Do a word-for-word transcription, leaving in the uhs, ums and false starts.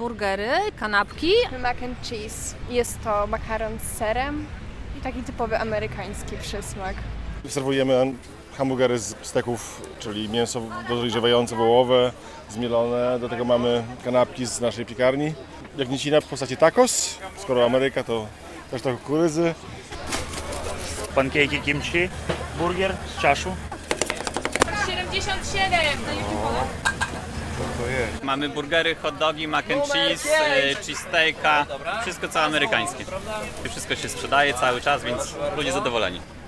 burgery, kanapki. Mac and cheese. Jest to makaron z serem i taki typowy amerykański przysmak. Serwujemy hamburgery z steków, czyli mięso dojrzewające wołowe, zmielone. Do tego mamy kanapki z naszej piekarni. Jagnięcina w postaci tacos. Skoro Ameryka, to też trochę kukurydzy. Pankejki kimchi, burger z czaszu. siedemdziesiąt siedem! Mamy burgery, hot dogi, mac and cheese, cheesesteaka, wszystko co amerykańskie. Wszystko się sprzedaje cały czas, więc ludzie zadowoleni.